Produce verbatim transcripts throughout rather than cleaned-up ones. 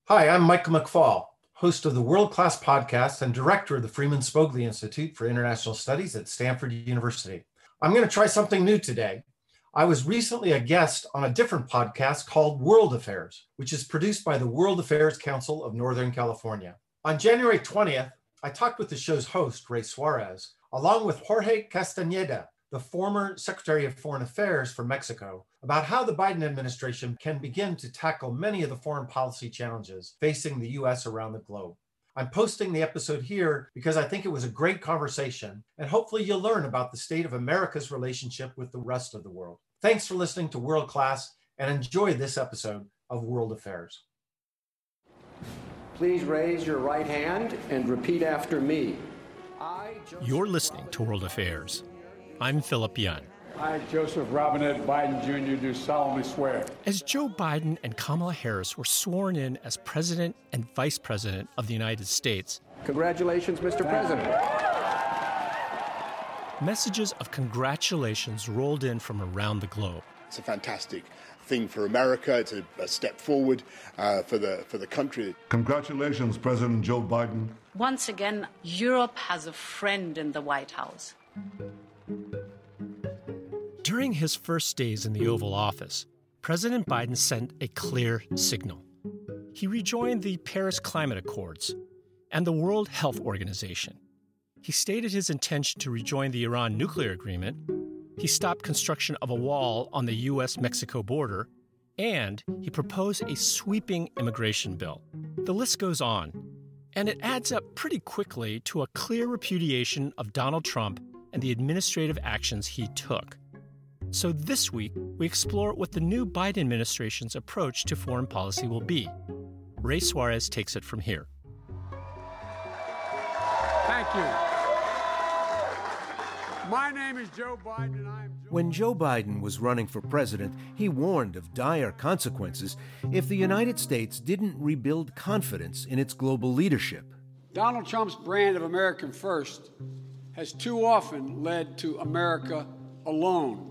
Hi, I'm Michael McFaul, host of the World Class Podcast and director of the Freeman Spogli Institute for International Studies at Stanford University. I'm going to try something new today. I was recently a guest on a different podcast called World Affairs, which is produced by the World Affairs Council of Northern California. On January twentieth, I talked with the show's host, Ray Suarez, along with Jorge Castañeda, the former Secretary of Foreign Affairs for Mexico, about how the Biden administration can begin to tackle many of the foreign policy challenges facing the U S around the globe. I'm posting the episode here because I think it was a great conversation, and hopefully you'll learn about the state of America's relationship with the rest of the world. Thanks for listening to World Class, and enjoy this episode of World Affairs. Please raise your right hand and repeat after me. I, Joseph You're listening to World Affairs. I'm Philip Young. I, Joseph Robinette Biden Junior do solemnly swear. As Joe Biden and Kamala Harris were sworn in as President and Vice President of the United States. Congratulations, Mister President. Messages of congratulations rolled in from around the globe. It's a fantastic thing for America. It's a, a step forward uh, for the for the country. Congratulations, President Joe Biden. Once again, Europe has a friend in the White House. During his first days in the Oval Office, President Biden sent a clear signal. He rejoined the Paris Climate Accords and the World Health Organization. He stated his intention to rejoin the Iran nuclear agreement. He stopped construction of a wall on the U S Mexico border, and he proposed a sweeping immigration bill. The list goes on, and it adds up pretty quickly to a clear repudiation of Donald Trump and the administrative actions he took. So this week, we explore what the new Biden administration's approach to foreign policy will be. Ray Suarez takes it from here. Thank you. My name is Joe Biden, and I am Joe When Joe Biden was running for president, he warned of dire consequences if the United States didn't rebuild confidence in its global leadership. Donald Trump's brand of American First has too often led to America alone,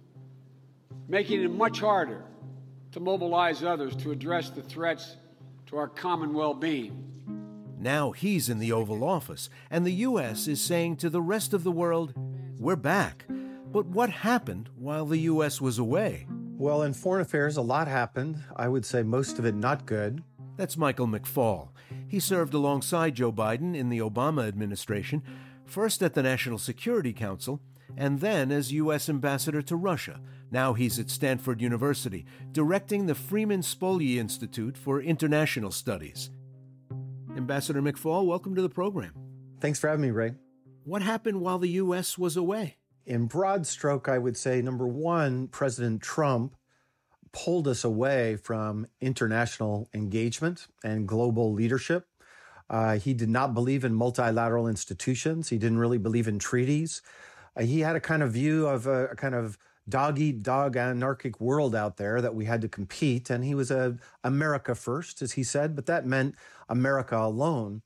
making it much harder to mobilize others to address the threats to our common well-being. Now he's in the Oval Office, and the U S is saying to the rest of the world, we're back. But what happened while the U S was away? Well, in foreign affairs, a lot happened. I would say most of it not good. That's Michael McFaul. He served alongside Joe Biden in the Obama administration, first at the National Security Council, and then as U S ambassador to Russia. Now he's at Stanford University, directing the Freeman Spogli Institute for International Studies. Ambassador McFaul, welcome to the program. Thanks for having me, Ray. What happened while the U S was away? In broad stroke, I would say, number one, President Trump pulled us away from international engagement and global leadership. Uh, he did not believe in multilateral institutions. He didn't really believe in treaties. Uh, he had a kind of view of a, a kind of dog-eat-dog anarchic world out there that we had to compete. And he was a America first, as he said, but that meant America alone.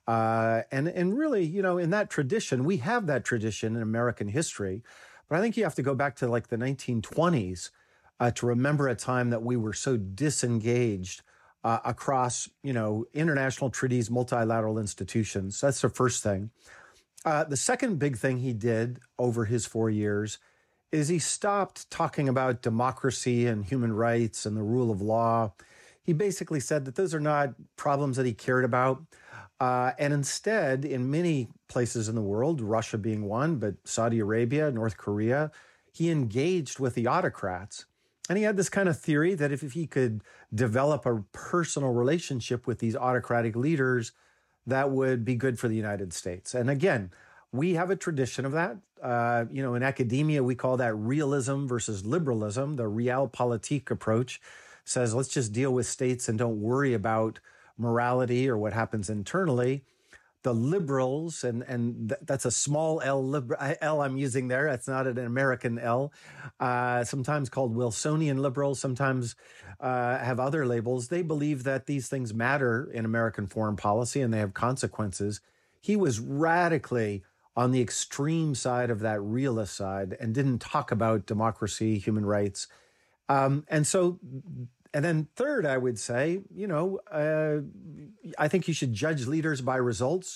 Uh, and, and really, you know, in that tradition, we have that tradition in American history. But I think you have to go back to like the nineteen twenties uh, to remember a time that we were so disengaged uh, across, you know, international treaties, multilateral institutions. That's the first thing. Uh, the second big thing he did over his four years is he stopped talking about democracy and human rights and the rule of law. He basically said that those are not problems that he cared about. Uh, and instead, in many places in the world, Russia being one, but Saudi Arabia, North Korea, he engaged with the autocrats. And he had this kind of theory that if, if he could develop a personal relationship with these autocratic leaders, that would be good for the United States. And again, we have a tradition of that. Uh, you know, in academia, we call that realism versus liberalism. The realpolitik approach says, let's just deal with states and don't worry about morality or what happens internally. The liberals, and, and th- that's a small L, liber- L I'm using there. That's not an American L. Uh, sometimes called Wilsonian liberals, sometimes uh, have other labels. They believe that these things matter in American foreign policy and they have consequences. He was radically on the extreme side of that realist side and didn't talk about democracy, human rights. Um, and so and then third, I would say, you know, uh, I think you should judge leaders by results,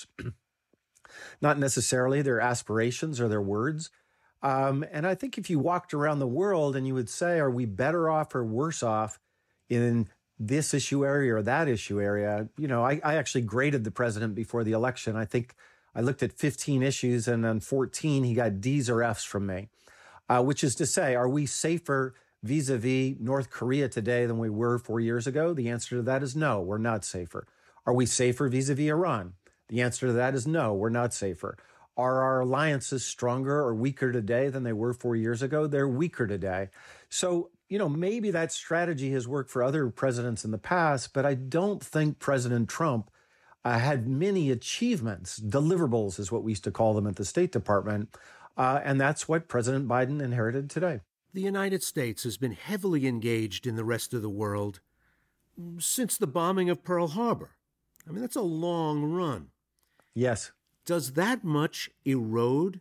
not necessarily their aspirations or their words. Um, and I think if you walked around the world and you would say, are we better off or worse off in this issue area or that issue area? You know, I, I actually graded the president before the election. I think I looked at fifteen issues, and on fourteen, he got D's or F's from me, uh, which is to say, are we safer vis-a-vis North Korea today than we were four years ago? The answer to that is no, we're not safer. Are we safer vis-a-vis Iran? The answer to that is no, we're not safer. Are our alliances stronger or weaker today than they were four years ago? They're weaker today. So, you know, maybe that strategy has worked for other presidents in the past, but I don't think President Trump uh, had many achievements. Deliverables is what we used to call them at the State Department. Uh, and that's what President Biden inherited today. The United States has been heavily engaged in the rest of the world since the bombing of Pearl Harbor. I mean, that's a long run. Yes. Does that much erode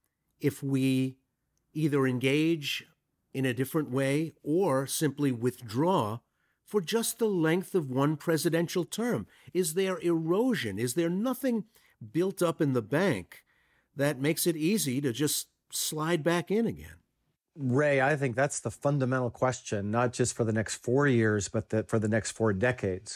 if we either engage in a different way or simply withdraw for just the length of one presidential term? Is there erosion? Is there nothing built up in the bank that makes it easy to just slide back in again? Ray, I think that's the fundamental question, not just for the next four years, but the, for the next four decades.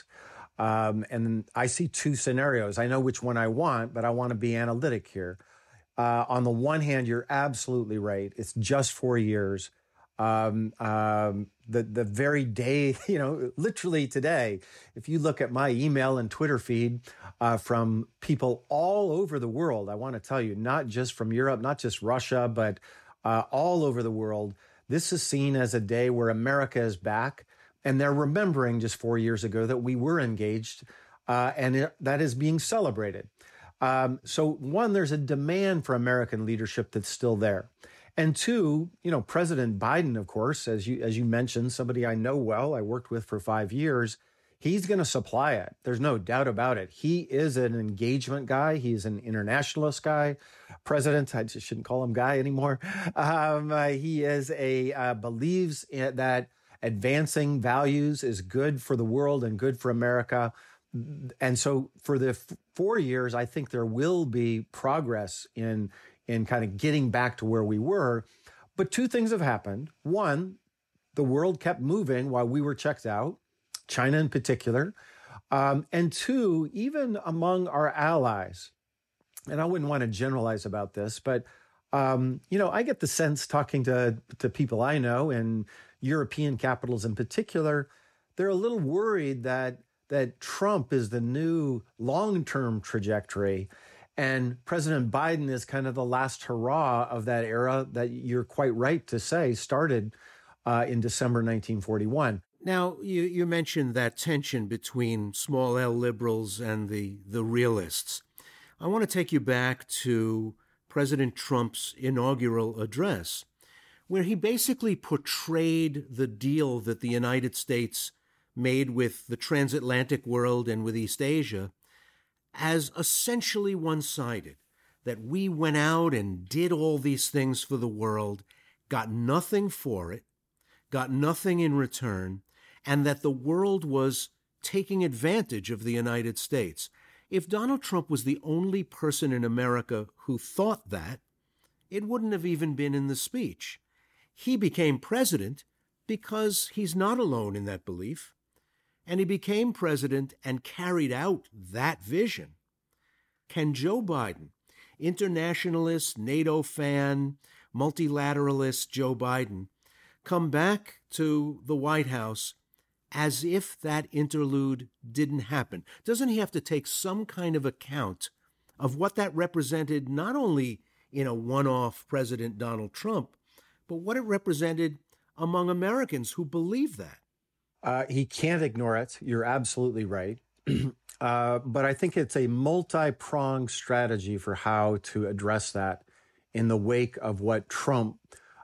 Um, and I see two scenarios. I know which one I want, but I want to be analytic here. Uh, on the one hand, you're absolutely right. It's just four years. Um, um, the the very day, you know, literally today, if you look at my email and Twitter feed uh, from people all over the world, I want to tell you, not just from Europe, not just Russia, but uh, all over the world, this is seen as a day where America is back. And they're remembering just four years ago that we were engaged, uh, and it, that is being celebrated. Um, so one, there's a demand for American leadership that's still there. And two, you know, President Biden, of course, as you as you mentioned, somebody I know well, I worked with for five years, he's going to supply it. There's no doubt about it. He is an engagement guy. He's an internationalist guy. President, I just shouldn't call him guy anymore. Um, uh, he is a uh, believes in, that advancing values is good for the world and good for America. And so for the f- four years, I think there will be progress in, in kind of getting back to where we were. But two things have happened. One, the world kept moving while we were checked out, China in particular. Um, and two, even among our allies, and I wouldn't want to generalize about this, but, um, you know, I get the sense talking to, to people I know and European capitals in particular, they're a little worried that that Trump is the new long-term trajectory, and President Biden is kind of the last hurrah of that era that you're quite right to say started uh, in December nineteen forty-one. Now, you, you mentioned that tension between small L liberals and the, the realists. I want to take you back to President Trump's inaugural address, where he basically portrayed the deal that the United States made with the transatlantic world and with East Asia as essentially one-sided, that we went out and did all these things for the world, got nothing for it, got nothing in return, and that the world was taking advantage of the United States. If Donald Trump was the only person in America who thought that, it wouldn't have even been in the speech. He became president because he's not alone in that belief, and he became president and carried out that vision. Can Joe Biden, internationalist, NATO fan, multilateralist Joe Biden, come back to the White House as if that interlude didn't happen? Doesn't he have to take some kind of account of what that represented, not only in a one-off President Donald Trump, but what it represented among Americans who believe that? Uh, he can't ignore it. You're absolutely right. uh, but I think it's a multi-pronged strategy for how to address that in the wake of what Trump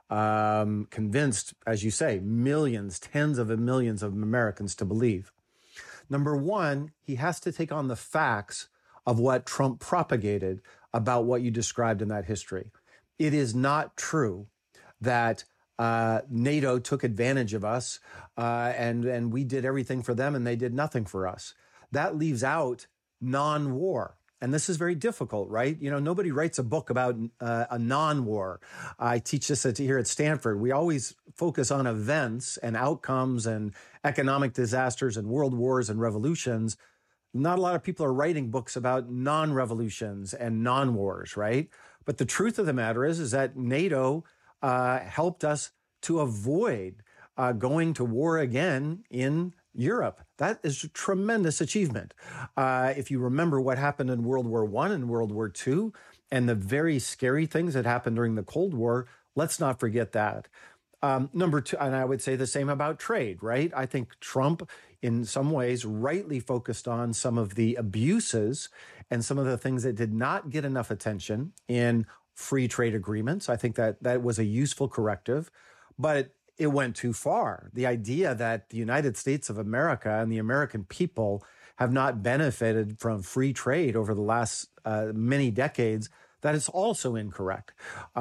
um, convinced, as you say, millions, tens of millions of Americans to believe. Number one, he has to take on the facts of what Trump propagated about what you described in that history. It is not true that uh, NATO took advantage of us, uh, and, and we did everything for them and they did nothing for us. That leaves out non-war. And this is very difficult, right? You know, nobody writes a book about uh, a non-war. I teach this at, here at Stanford. We always focus on events and outcomes and economic disasters and world wars and revolutions. Not a lot of people are writing books about non-revolutions and non-wars, right? But the truth of the matter is, is that NATO uh, helped us to avoid uh, going to war again in Europe. That is a tremendous achievement. Uh, if you remember what happened in World War One and World War Two and the very scary things that happened during the Cold War, let's not forget that. Um, number two, and I would say the same about trade, right? I think Trump, in some ways, rightly focused on some of the abuses and some of the things that did not get enough attention in free trade agreements. I think that that was a useful corrective, but it went too far. The idea that the United States of America and the American people have not benefited from free trade over the last uh, many decades, that is also incorrect.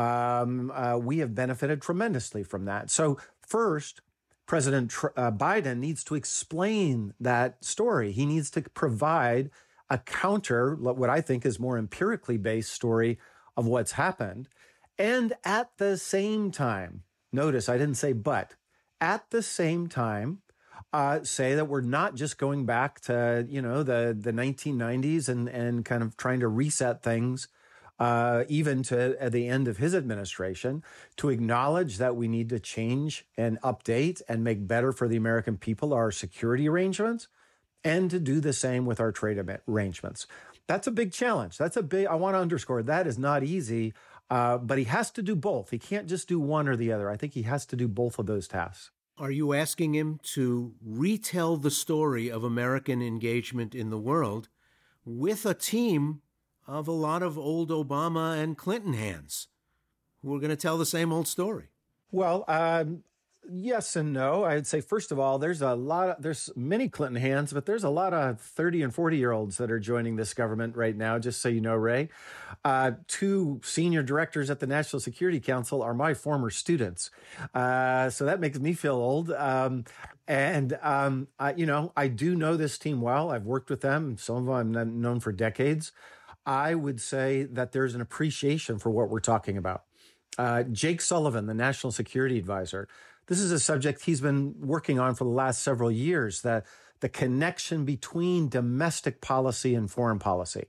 Um, uh, we have benefited tremendously from that. So first, President Tr- uh, Biden needs to explain that story. He needs to provide a counter, what I think is more empirically based story of what's happened. And at the same time, notice I didn't say but, at the same time, uh, say that we're not just going back to, you know, the, the nineteen nineties and, and kind of trying to reset things, uh, even to at the end of his administration, to acknowledge that we need to change and update and make better for the American people our security arrangements, and to do the same with our trade arrangements. That's a big challenge. That's a big, I want to underscore, that is not easy. Uh, but he has to do both. He can't just do one or the other. I think he has to do both of those tasks. Are you asking him to retell the story of American engagement in the world with a team of a lot of old Obama and Clinton hands who are going to tell the same old story? Well, um, yes and no. I'd say, first of all, there's a lot of, there's many Clinton hands, but there's a lot of thirty and forty year olds that are joining this government right now, just so you know, Ray. Uh, two senior directors at the National Security Council are my former students. Uh, so that makes me feel old. Um, and, um, I, you know, I do know this team well. I've worked with them. Some of them I've known for decades. I would say that there's an appreciation for what we're talking about. Uh, Jake Sullivan, the National Security Advisor, this is a subject he's been working on for the last several years, that the connection between domestic policy and foreign policy.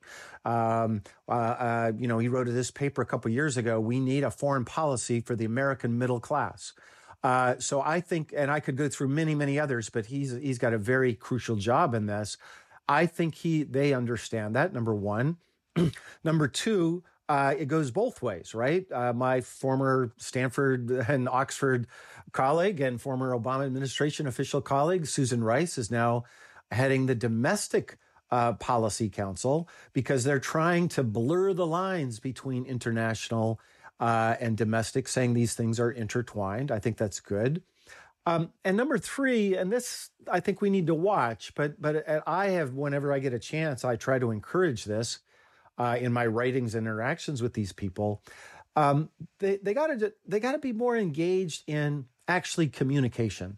Um, uh, uh, you know, he wrote this paper a couple of years ago, we need a foreign policy for the American middle class. Uh, so I think, and I could go through many, many others, but he's he's got a very crucial job in this. I think he they understand that, number one. Number two, Uh, it goes both ways, right? Uh, my former Stanford and Oxford colleague and former Obama administration official colleague, Susan Rice, is now heading the Domestic uh, Policy Council because they're trying to blur the lines between international uh, and domestic, saying these things are intertwined. I think that's good. Um, and number three, and this I think we need to watch, but but I have, whenever I get a chance, I try to encourage this. Uh, in my writings and interactions with these people, um, they they got to they got to be more engaged in actually communication.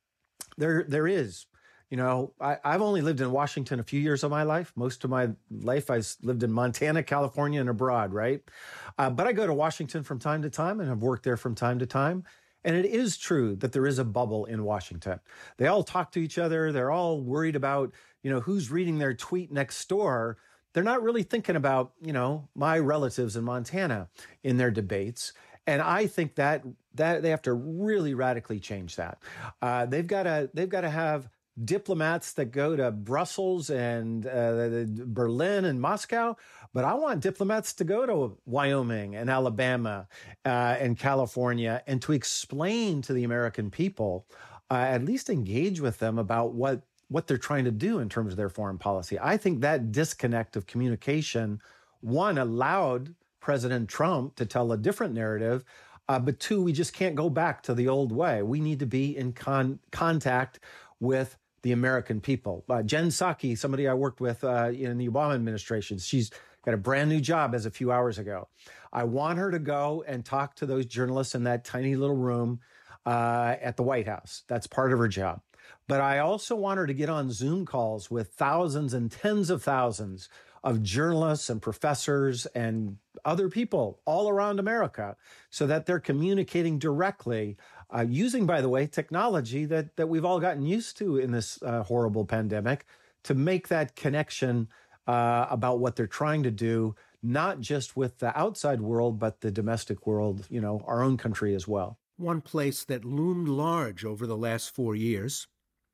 There there is, you know, I, I've only lived in Washington a few years of my life. Most of my life I lived in Montana, California, and abroad, right? Uh, but I go to Washington from time to time and have worked there from time to time. And it is true that there is a bubble in Washington. They all talk to each other. They're all worried about, you know, who's reading their tweet next door. They're not really thinking about, you know, my relatives in Montana in their debates. And I think that that they have to really radically change that. Uh, they've got to they've got to have diplomats that go to Brussels and uh, Berlin and Moscow. But I want diplomats to go to Wyoming and Alabama uh, and California and to explain to the American people, uh, at least engage with them about what what they're trying to do in terms of their foreign policy. I think that disconnect of communication, one, allowed President Trump to tell a different narrative, uh, but two, we just can't go back to the old way. We need to be in con- contact with the American people. Uh, Jen Psaki, somebody I worked with uh, in the Obama administration, she's got a brand new job as a few hours ago. I want her to go and talk to those journalists in that tiny little room uh, at the White House. That's part of her job. But I also want her to get on Zoom calls with thousands and tens of thousands of journalists and professors and other people all around America so that they're communicating directly uh, using, by the way, technology that, that we've all gotten used to in this uh, horrible pandemic to make that connection uh, about what they're trying to do, not just with the outside world, but the domestic world, you know, our own country as well. One place that loomed large over the last four years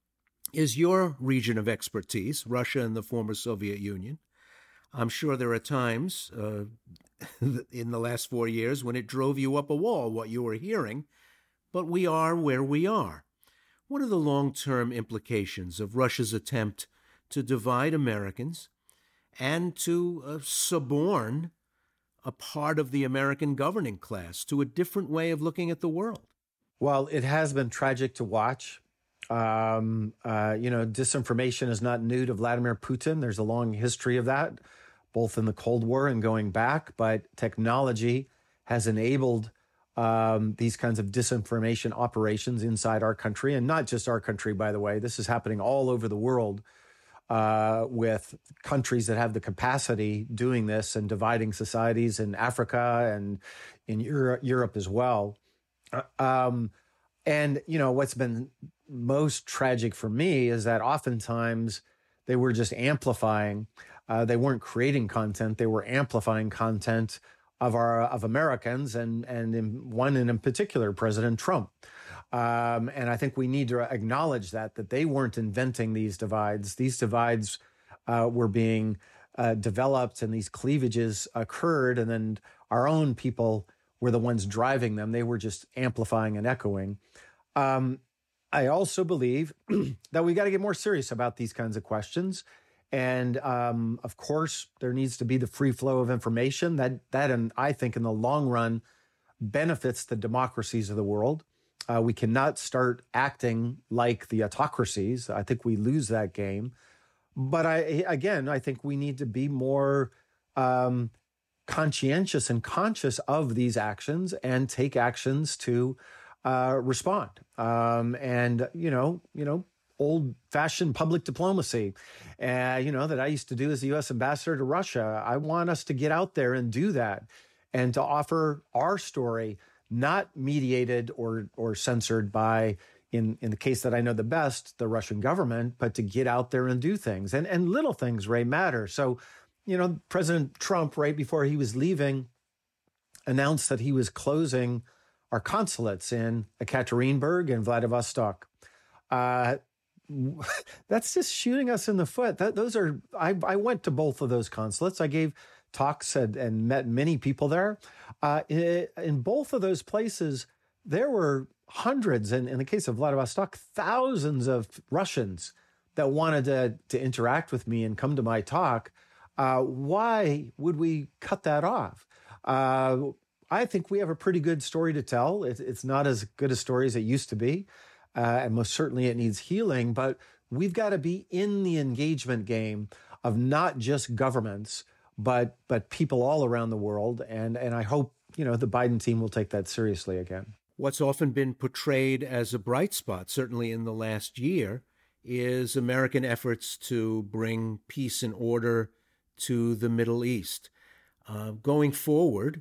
is your region of expertise, Russia and the former Soviet Union. I'm sure there are times uh, in the last four years when it drove you up a wall what you were hearing, but we are where we are. What are the long-term implications of Russia's attempt to divide Americans and to uh, suborn a part of the American governing class to a different way of looking at the world? Well, it has been tragic to watch. Um, uh, you know, disinformation is not new to Vladimir Putin. There's a long history of that, both in the Cold War and going back. But technology has enabled um, these kinds of disinformation operations inside our country, and not just our country, by the way. This is happening all over the world uh, with countries that have the capacity doing this and dividing societies in Africa and in Euro- Europe as well. Uh, um, and, you know, what's been most tragic for me is that oftentimes they were just amplifying. Uh, they weren't creating content. They were amplifying content of our of Americans, and and in one and in particular, President Trump. Um, and I think we need to acknowledge that that they weren't inventing these divides. These divides uh, were being uh, developed, and these cleavages occurred, and then our own people were the ones driving them. They were just amplifying and echoing. Um, I also believe that we got to get more serious about these kinds of questions. And um, of course, there needs to be the free flow of information that, that, and I think in the long run, benefits the democracies of the world. Uh, we cannot start acting like the autocracies. I think we lose that game. But I, again, I think we need to be more um, conscientious and conscious of these actions and take actions to uh, respond. Um, and, you know, you know, old-fashioned public diplomacy, uh, you know, that I used to do as the U S ambassador to Russia. I want us to get out there and do that and to offer our story, not mediated or or censored by, in, in the case that I know the best, the Russian government, but to get out there and do things. And, and little things, Ray, matter. So, you know, President Trump, right before he was leaving, announced that he was closing our consulates in Ekaterinburg and Vladivostok. Uh, that's just shooting us in the foot. That, those are, I, I went to both of those consulates. I gave talks and, and met many people there. Uh, in, in both of those places, there were hundreds, and in the case of Vladivostok, thousands of Russians that wanted to, to interact with me and come to my talk. Uh, why would we cut that off? Uh, I think we have a pretty good story to tell. It, it's not as good a story as it used to be. Uh, and most certainly it needs healing, but we've got to be in the engagement game of not just governments, but but people all around the world. And, and I hope, you know, the Biden team will take that seriously again. What's often been portrayed as a bright spot, certainly in the last year, is American efforts to bring peace and order to the Middle East. Uh, going forward,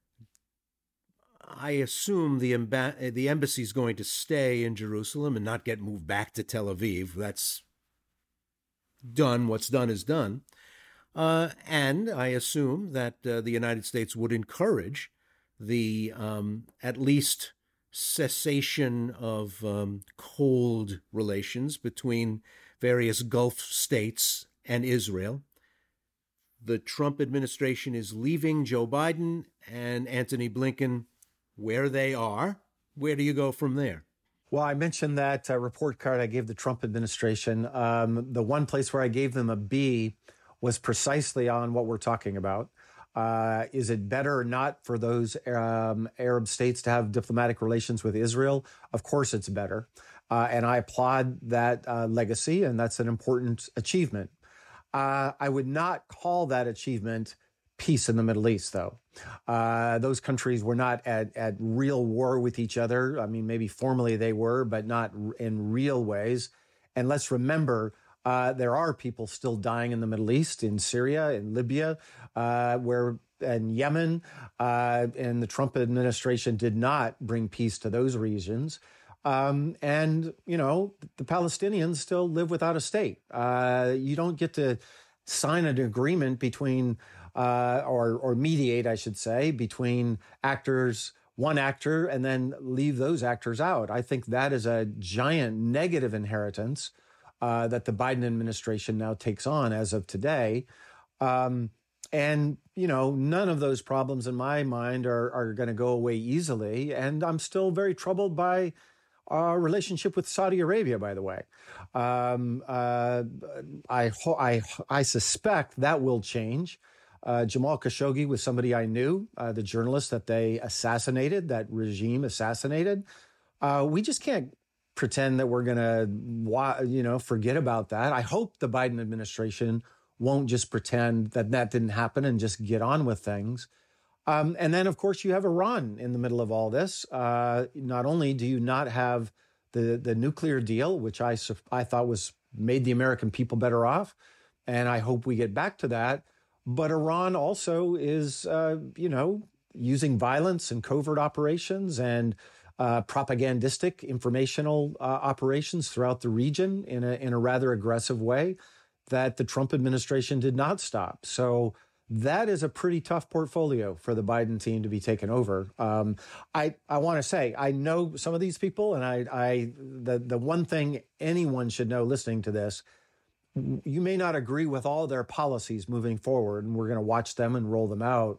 I assume the emba- the embassy is going to stay in Jerusalem and not get moved back to Tel Aviv. That's done. What's done is done. Uh, and I assume that uh, the United States would encourage the um, at least cessation of um, cold relations between various Gulf states and Israel. The Trump administration is leaving Joe Biden and Antony Blinken where they are. Where do you go from there? Well, I mentioned that uh, report card I gave the Trump administration. Um, the one place where I gave them a B was precisely on what we're talking about. Uh, is it better or not for those um, Arab states to have diplomatic relations with Israel? Of course it's better. Uh, and I applaud that uh, legacy, and that's an important achievement. Uh, I would not call that achievement peace in the Middle East, though. Uh, those countries were not at, at real war with each other. I mean, maybe formally they were, but not in real ways. And let's remember, uh, there are people still dying in the Middle East, in Syria, in Libya, uh, where and Yemen, uh, and the Trump administration did not bring peace to those regions. Um, and, you know, the Palestinians still live without a state. Uh, you don't get to sign an agreement between, uh, or, or mediate, I should say, between actors, one actor, and then leave those actors out. I think that is a giant negative inheritance uh, that the Biden administration now takes on as of today. Um, and, you know, none of those problems in my mind are, are going to go away easily. And I'm still very troubled by our relationship with Saudi Arabia, by the way. Um, uh, I, I, I suspect that will change. Uh, Jamal Khashoggi was somebody I knew, uh, the journalist that they assassinated, that regime assassinated. Uh, we just can't pretend that we're going to, you know, forget about that. I hope the Biden administration won't just pretend that that didn't happen and just get on with things. Um, and then, of course, you have Iran in the middle of all this. Uh, not only do you not have the, the nuclear deal, which I, I thought was made the American people better off, and I hope we get back to that, but Iran also is, uh, you know, using violence and covert operations and uh, propagandistic informational uh, operations throughout the region in a, in a rather aggressive way that the Trump administration did not stop. So that is a pretty tough portfolio for the Biden team to be taken over. Um, I, I want to say, I know some of these people, and I, I the, the one thing anyone should know listening to this, you may not agree with all their policies moving forward, and we're going to watch them and roll them out.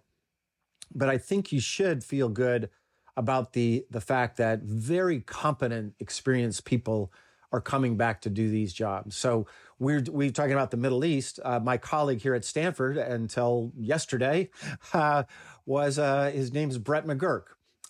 But I think you should feel good about the, the fact that very competent, experienced people are coming back to do these jobs. So we're we're talking about the Middle East. Uh, my colleague here at Stanford until yesterday uh, was, uh, his name's Brett McGurk.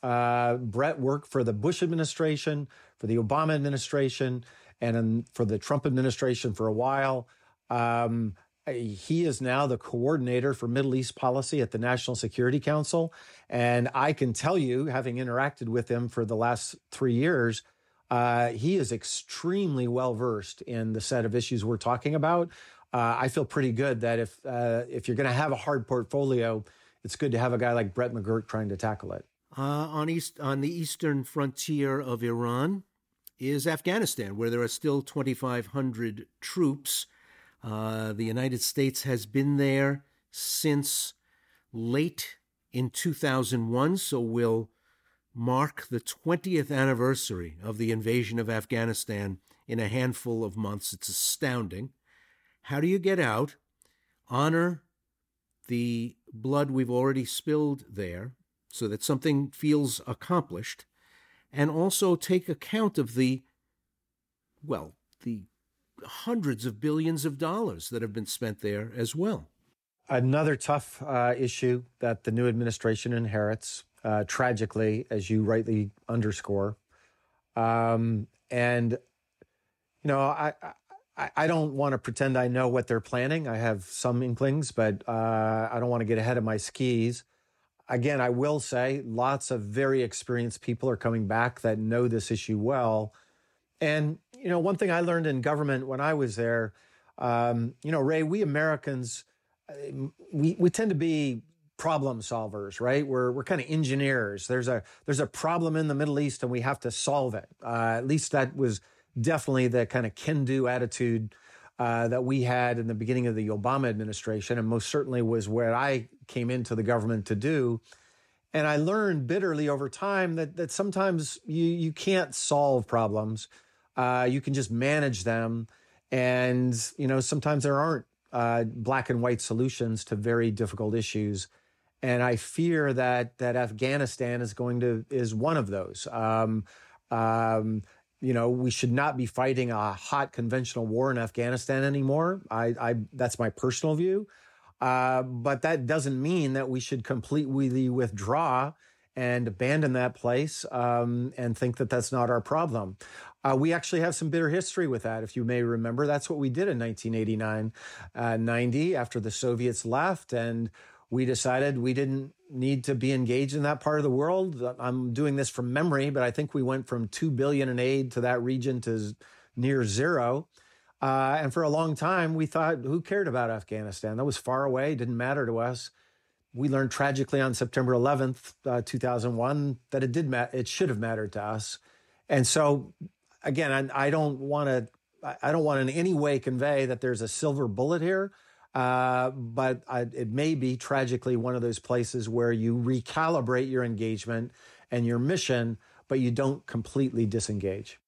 Uh, Brett worked for the Bush administration, for the Obama administration, and um, for the Trump administration for a while. Um, he is now the coordinator for Middle East policy at the National Security Council. And I can tell you, having interacted with him for the last three years, Uh, he is extremely well-versed in the set of issues we're talking about. Uh, I feel pretty good that if uh, if you're going to have a hard portfolio, it's good to have a guy like Brett McGurk trying to tackle it. Uh, on east on the eastern frontier of Iran is Afghanistan, where there are still twenty-five hundred troops. Uh, the United States has been there since late in two thousand one, so we'll mark the twentieth anniversary of the invasion of Afghanistan in a handful of months. It's astounding. How do you get out, honor the blood we've already spilled there so that something feels accomplished, and also take account of the, well, the hundreds of billions of dollars that have been spent there as well? Another tough uh, issue that the new administration inherits, Uh, tragically, as you rightly underscore. Um, and, you know, I, I, I don't want to pretend I know what they're planning. I have some inklings, but uh, I don't want to get ahead of my skis. Again, I will say lots of very experienced people are coming back that know this issue well. And, you know, one thing I learned in government when I was there, um, you know, Ray, we Americans, we, we tend to be problem solvers, right? We're we're kind of engineers. There's a there's a problem in the Middle East and we have to solve it. Uh, at least that was definitely the kind of can-do attitude uh, that we had in the beginning of the Obama administration, and most certainly was where I came into the government to do. And I learned bitterly over time that that sometimes you you can't solve problems. Uh, you can just manage them, and you know sometimes there aren't uh, black and white solutions to very difficult issues. And I fear that that Afghanistan is going to is one of those. Um, um, you know, we should not be fighting a hot conventional war in Afghanistan anymore. I, I that's my personal view. Uh, but that doesn't mean that we should completely withdraw and abandon that place um, and think that that's not our problem. Uh, we actually have some bitter history with that. If you may remember, that's what we did in nineteen eighty-nine, uh, ninety after the Soviets left, and we decided we didn't need to be engaged in that part of the world. I'm doing this from memory, but I think we went from two billion dollars in aid to that region to near zero. Uh, and for a long time, we thought, who cared about Afghanistan? That was far away, didn't matter to us. We learned tragically on September eleventh, uh, two thousand one, that it did ma- it should have mattered to us. And so, again, I, I don't want to, I don't want to in any way convey that there's a silver bullet here, uh, but I, it may be tragically one of those places where you recalibrate your engagement and your mission, but you don't completely disengage.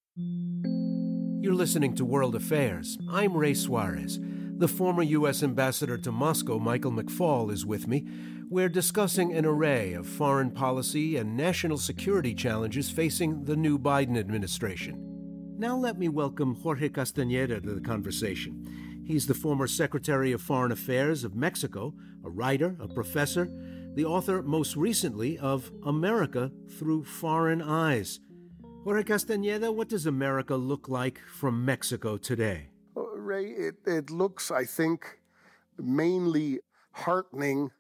You're listening to World Affairs. I'm Ray Suarez. The former U S ambassador to Moscow, Michael McFaul, is with me. We're discussing an array of foreign policy and national security challenges facing the new Biden administration. Now let me welcome Jorge Castañeda to the conversation. He's the former Secretary of Foreign Affairs of Mexico, a writer, a professor, the author most recently of America Through Foreign Eyes. Jorge Castañeda, what does America look like from Mexico today? Well, Ray, it, it looks, I think, mainly heartening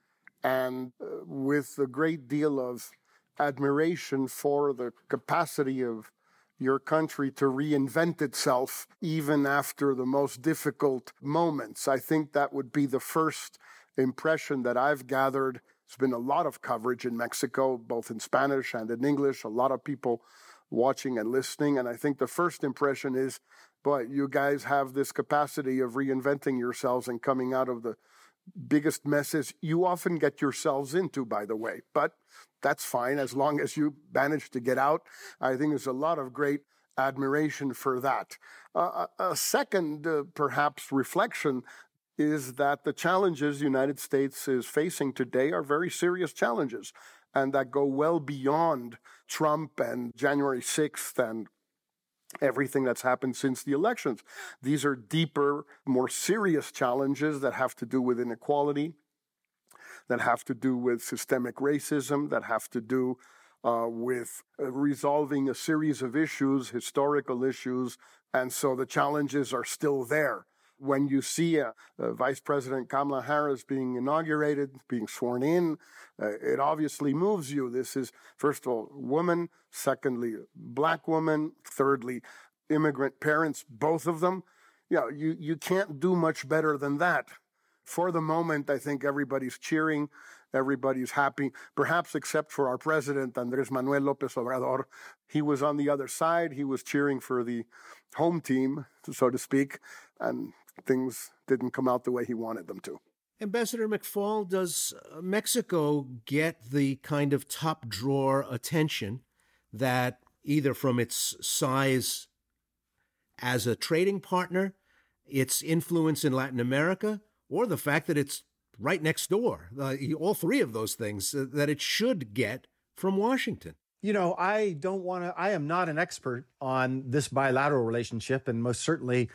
and uh, with a great deal of admiration for the capacity of your country to reinvent itself even after the most difficult moments. I think that would be the first impression that I've gathered. There's been a lot of coverage in Mexico, both in Spanish and in English, a lot of people watching and listening. And I think the first impression is, boy, you guys have this capacity of reinventing yourselves and coming out of the biggest messes you often get yourselves into, by the way. But that's fine as long as you manage to get out. I think there's a lot of great admiration for that. Uh, a second, uh, perhaps, reflection is that the challenges the United States is facing today are very serious challenges, and that go well beyond Trump and January sixth and everything that's happened since the elections. These are deeper, more serious challenges that have to do with inequality, that have to do with systemic racism, that have to do uh, with uh, resolving a series of issues, historical issues, and so the challenges are still there. When you see uh, uh, Vice President Kamala Harris being inaugurated, being sworn in, uh, it obviously moves you. This is, first of all, woman, secondly, black woman, thirdly, immigrant parents, both of them. You know, you, you can't do much better than that. For the moment, I think everybody's cheering, everybody's happy, perhaps except for our president, Andrés Manuel López Obrador. He was on the other side. He was cheering for the home team, so to speak, and things didn't come out the way he wanted them to. Ambassador McFaul, does Mexico get the kind of top drawer attention that either from its size as a trading partner, its influence in Latin America, or the fact that it's right next door, uh, all three of those things, uh, that it should get from Washington? You know, I don't want to, I am not an expert on this bilateral relationship. And most certainly,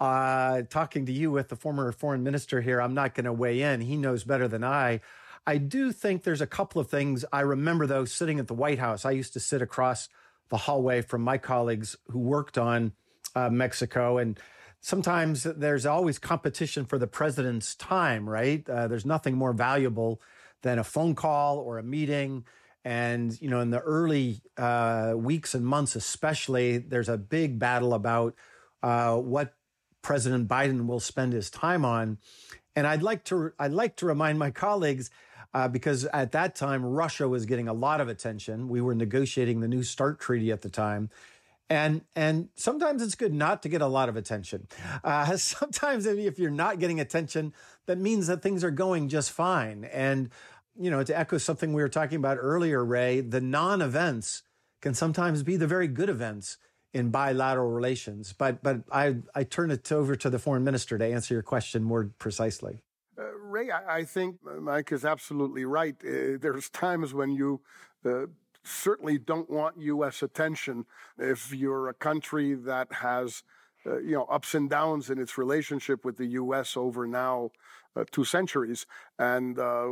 uh, talking to you with the former foreign minister here, I'm not going to weigh in. He knows better than I. I do think there's a couple of things. I remember, though, sitting at the White House, I used to sit across the hallway from my colleagues who worked on uh, Mexico. And sometimes there's always competition for the president's time, right? Uh, there's nothing more valuable than a phone call or a meeting. And, you know, in the early uh, weeks and months especially, there's a big battle about uh, what President Biden will spend his time on. And I'd like to I'd like to remind my colleagues, uh, because at that time, Russia was getting a lot of attention. We were negotiating the New START treaty at the time. And and sometimes it's good not to get a lot of attention. Uh, sometimes if you're not getting attention, that means that things are going just fine. And you know, to echo something we were talking about earlier, Ray, the non-events can sometimes be the very good events in bilateral relations. But but I, I turn it over to the foreign minister to answer your question more precisely. Uh, Ray, I, I think Mike is absolutely right. Uh, there's times when you uh, certainly don't want U S attention if you're a country that has uh, you know, ups and downs in its relationship with the U S over now Uh, two centuries, and uh,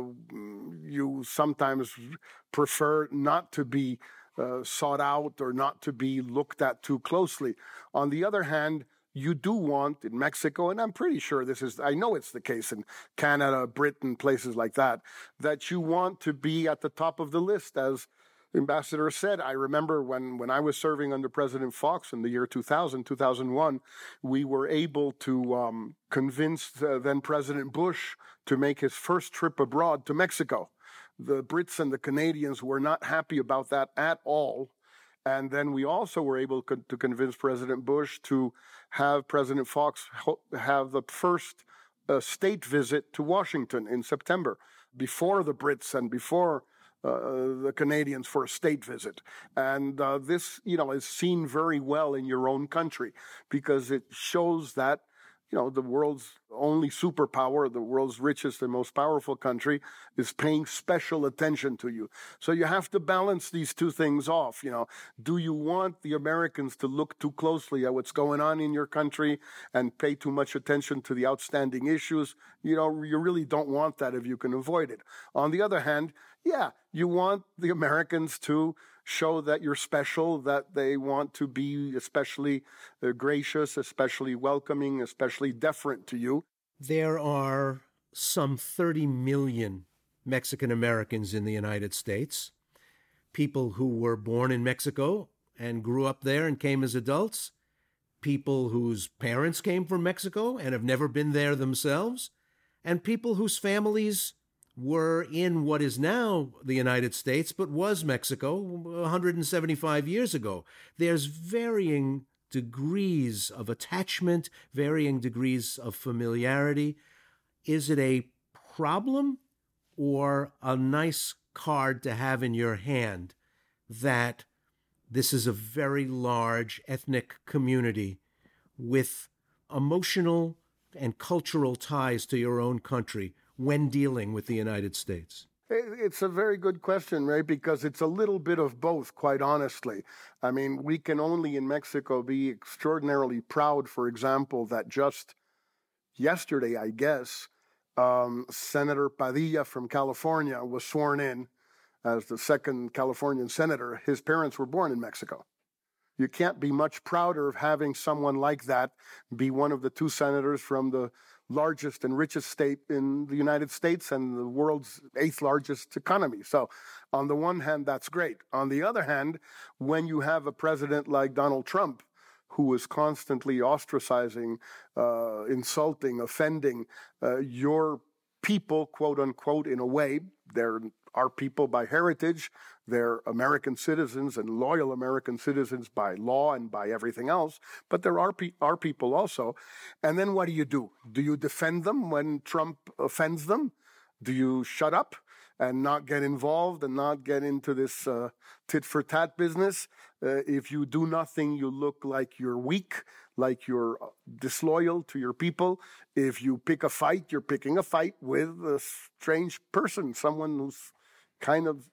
you sometimes prefer not to be uh, sought out or not to be looked at too closely. On the other hand, you do want in Mexico, and I'm pretty sure this is, I know it's the case in Canada, Britain, places like that, that you want to be at the top of the list. As Ambassador said, I remember when, when I was serving under President Fox in the year two thousand, two thousand one, we were able to um, convince uh, then President Bush to make his first trip abroad to Mexico. The Brits and the Canadians were not happy about that at all. And then we also were able co- to convince President Bush to have President Fox ho- have the first uh, state visit to Washington in September, before the Brits and before uh, the Canadians, for a state visit. And uh, this, you know, is seen very well in your own country, because it shows that, you know, the world's only superpower, the world's richest and most powerful country, is paying special attention to you. So you have to balance these two things off. You know, do you want the Americans to look too closely at what's going on in your country and pay too much attention to the outstanding issues? You know, you really don't want that if you can avoid it. On the other hand, yeah, you want the Americans to show that you're special, that they want to be especially uh, gracious, especially welcoming, especially deferent to you. There are some thirty million Mexican Americans in the United States, people who were born in Mexico and grew up there and came as adults, people whose parents came from Mexico and have never been there themselves, and people whose families were in what is now the United States, but was Mexico one hundred seventy-five years ago. There's varying degrees of attachment, varying degrees of familiarity. Is it a problem or a nice card to have in your hand that this is a very large ethnic community with emotional and cultural ties to your own country when dealing with the United States? It's a very good question, Ray, because it's a little bit of both, quite honestly. I mean, we can only in Mexico be extraordinarily proud, for example, that just yesterday, I guess, um, Senator Padilla from California was sworn in as the second Californian senator. His parents were born in Mexico. You can't be much prouder of having someone like that be one of the two senators from the largest and richest state in the United States and the world's eighth largest economy. So on the one hand, that's great. On the other hand, when you have a president like Donald Trump, who is constantly ostracizing, uh, insulting, offending uh, your people, quote unquote, in a way, they're our people by heritage, they're American citizens and loyal American citizens by law and by everything else, but there are pe- our people also. And then what do you do? Do you defend them when Trump offends them? Do you shut up and not get involved and not get into this uh, tit-for-tat business? Uh, if you do nothing, you look like you're weak, like you're disloyal to your people. If you pick a fight, you're picking a fight with a strange person, someone who's kind of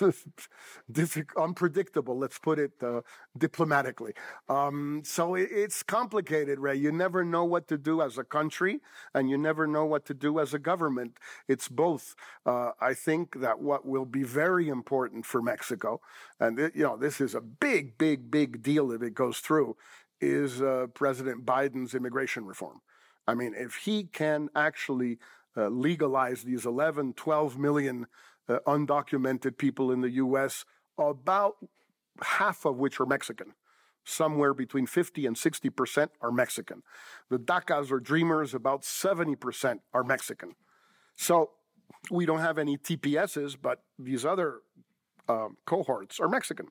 difficult, unpredictable, let's put it uh, diplomatically. Um, so it, it's complicated, Ray. You never know what to do as a country, and you never know what to do as a government. It's both. Uh, I think that what will be very important for Mexico, and it, you know, this is a big, big, big deal if it goes through, is uh, President Biden's immigration reform. I mean, if he can actually uh, legalize these eleven, twelve million Uh, undocumented people in the U S, about half of which are Mexican. Somewhere between fifty and sixty percent are Mexican. The DACAs or Dreamers, about seventy percent are Mexican. So we don't have any T P S's, but these other um, cohorts are Mexican.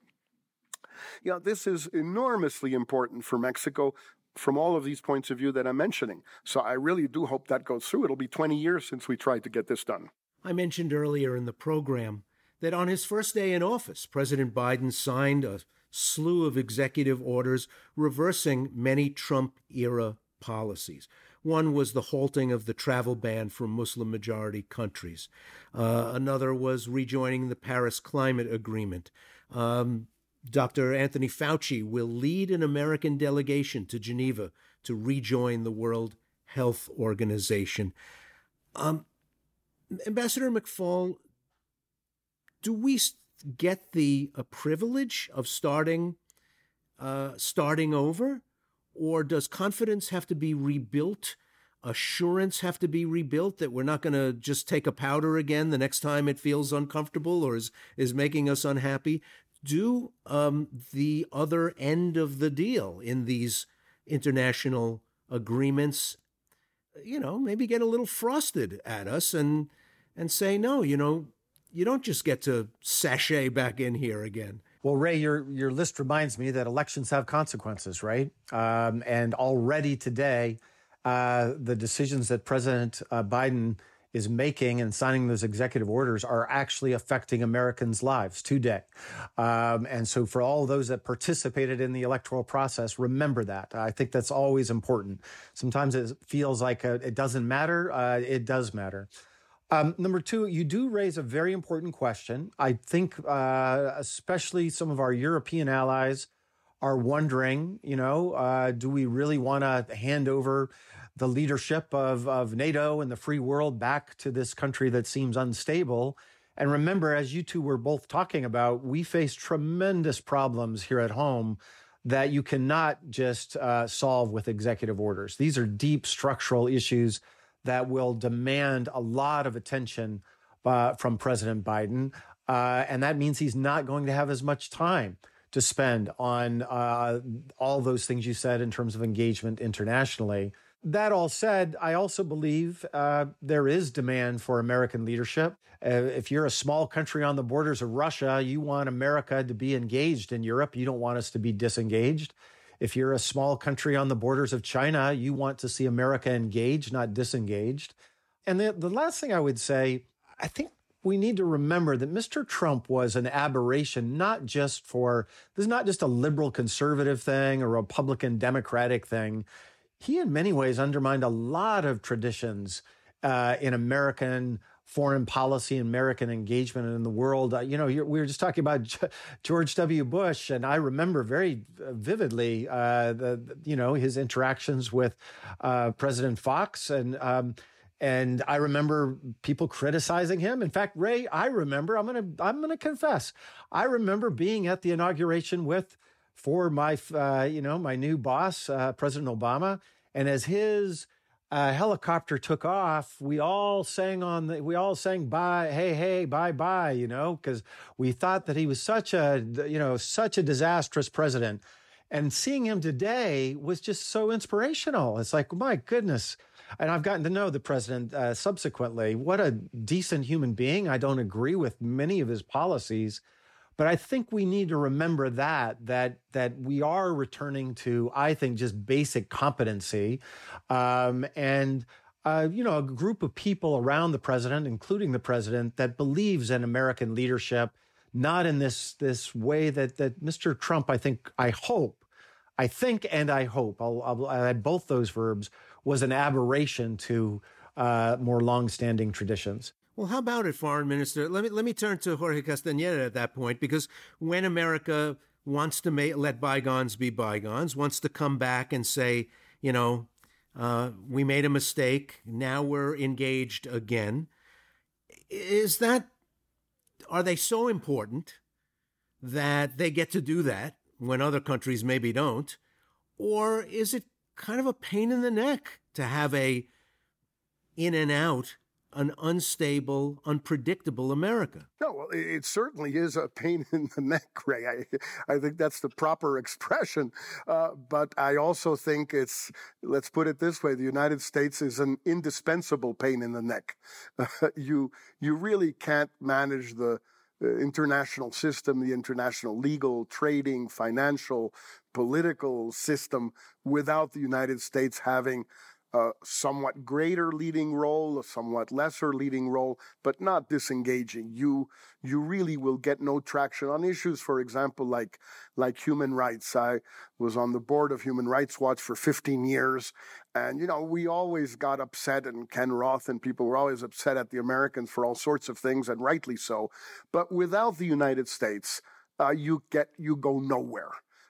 You know, this is enormously important for Mexico from all of these points of view that I'm mentioning. So I really do hope that goes through. It'll be twenty years since we tried to get this done. I mentioned earlier in the program that on his first day in office, President Biden signed a slew of executive orders reversing many Trump-era policies. One was the halting of the travel ban from Muslim-majority countries. Uh, another was rejoining the Paris Climate Agreement. Um, Doctor Anthony Fauci will lead an American delegation to Geneva to rejoin the World Health Organization. Um, Ambassador McFaul, do we get the uh, privilege of starting, uh, starting over, Or does confidence have to be rebuilt? Assurance have to be rebuilt that we're not going to just take a powder again the next time it feels uncomfortable or is, is making us unhappy? Do um, the other end of the deal in these international agreements, you know, maybe get a little frosted at us and and say, no, you know, you don't just get to sashay back in here again. Well, Ray, your your list reminds me that elections have consequences, right? Um, and already today, uh, the decisions that President uh, Biden is making and signing those executive orders are actually affecting Americans' lives today. Um, and so for all those that participated in the electoral process, remember that. I think that's always important. Sometimes it feels like uh, it doesn't matter. Uh, it does matter. Um, number two, you do raise a very important question. I think uh, especially some of our European allies are wondering, you know, uh, do we really want to hand over the leadership of, of NATO and the free world back to this country that seems unstable? And remember, as you two were both talking about, we face tremendous problems here at home that you cannot just uh, solve with executive orders. These are deep structural issues that will demand a lot of attention uh, from President Biden. Uh, and that means he's not going to have as much time to spend on uh, all those things you said in terms of engagement internationally. That all said, I also believe uh, there is demand for American leadership. Uh, if you're a small country on the borders of Russia, you want America to be engaged in Europe. You don't want us to be disengaged. If you're a small country on the borders of China, you want to see America engaged, not disengaged. And the, the last thing I would say, I think we need to remember that Mister Trump was an aberration, not just for, this is not just a liberal conservative thing or Republican Democratic thing. He in many ways undermined a lot of traditions uh, in American foreign policy, American engagement in the world. Uh, you know, you're, we were just talking about George W. Bush, and I remember very vividly, uh, the, the you know, his interactions with uh, President Fox, and um, and I remember people criticizing him. In fact, Ray, I remember. I'm gonna I'm gonna confess, I remember being at the inauguration with for my uh, you know my new boss, uh, President Obama, and as his Uh, helicopter took off, we all sang on the, we all sang bye, hey, hey, bye, bye, you know, because we thought that he was such a, you know, such a disastrous president. And seeing him today was just so inspirational. It's like, my goodness. And I've gotten to know the president uh, subsequently. What a decent human being. I don't agree with many of his policies, but I think we need to remember that, that, that we are returning to, I think, just basic competency. Um, and, uh, you know, a group of people around the president, including the president, that believes in American leadership, not in this, this way that, that Mister Trump, I think, I hope, I think, and I hope, I'll, I'll I'll add both those verbs, was an aberration to uh, more longstanding traditions. Well, how about it, Foreign Minister? Let me let me turn to Jorge Castañeda at that point, because when America wants to make, let bygones be bygones, wants to come back and say, you know, uh, we made a mistake, now we're engaged again, is that, are they so important that they get to do that when other countries maybe don't? Or is it kind of a pain in the neck to have a in and out, an unstable, unpredictable America? No, well, it certainly is a pain in the neck, Ray. I, I think that's the proper expression. Uh, but I also think it's, let's put it this way, the United States is an indispensable pain in the neck. Uh, you, you really can't manage the uh, international system, the international legal, trading, financial, political system without the United States having a somewhat greater leading role, a somewhat lesser leading role, but not disengaging. You you really will get no traction on issues, for example, like like human rights. I was on the board of Human Rights Watch for fifteen years, and, you know, we always got upset, and Ken Roth and people were always upset at the Americans for all sorts of things, and rightly so. But without the United States, uh, you get you go nowhere.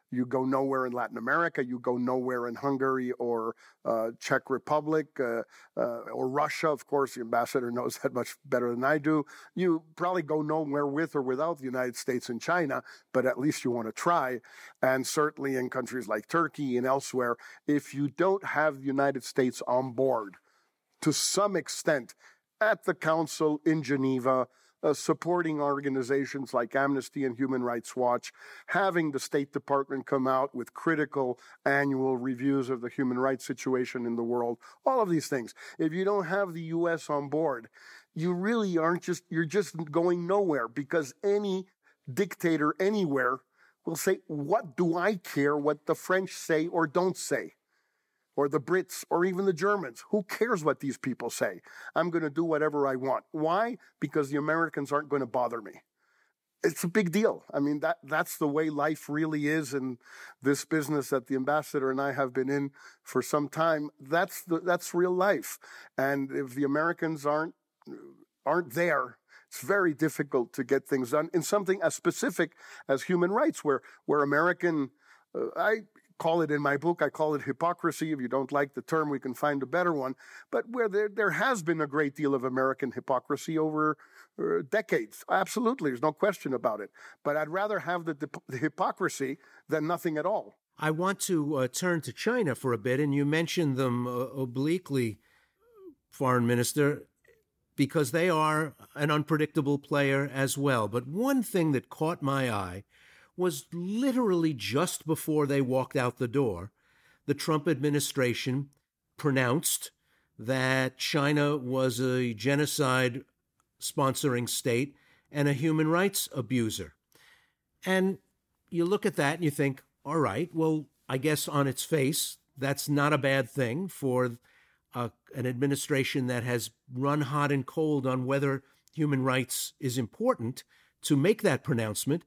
You go nowhere in Latin America. You go nowhere in Hungary or uh, Czech Republic uh, uh, or Russia. Of course, the ambassador knows that much better than I do. You probably go nowhere with or without the United States and China, but at least you want to try. And certainly in countries like Turkey and elsewhere, if you don't have the United States on board to some extent at the Council in Geneva, Uh, supporting organizations like Amnesty and Human Rights Watch, having the State Department come out with critical annual reviews of the human rights situation in the world, all of these things. If you don't have the U S on board, you really aren't just, you're just going nowhere, because any dictator anywhere will say, what do I care what the French say or don't say? Or the Brits, or even the Germans. Who cares what these people say? I'm going to do whatever I want. Why? Because the Americans aren't going to bother me. It's a big deal. I mean, that that's the way life really is in this business that the ambassador and I have been in for some time. That's the, that's real life. And if the Americans aren't aren't there, it's very difficult to get things done in something as specific as human rights, where where American, uh, I call it in my book, I call it hypocrisy. If you don't like the term, we can find a better one. But where there, there has been a great deal of American hypocrisy over uh, decades. Absolutely, there's no question about it. But I'd rather have the, the hypocrisy than nothing at all. I want to uh, turn to China for a bit, and you mentioned them uh, obliquely, Foreign Minister, because they are an unpredictable player as well. But one thing that caught my eye was literally just before they walked out the door, the Trump administration pronounced that China was a genocide-sponsoring state and a human rights abuser. And you look at that and you think, all right, well, I guess on its face, that's not a bad thing for uh, an administration that has run hot and cold on whether human rights is important to make that pronouncement.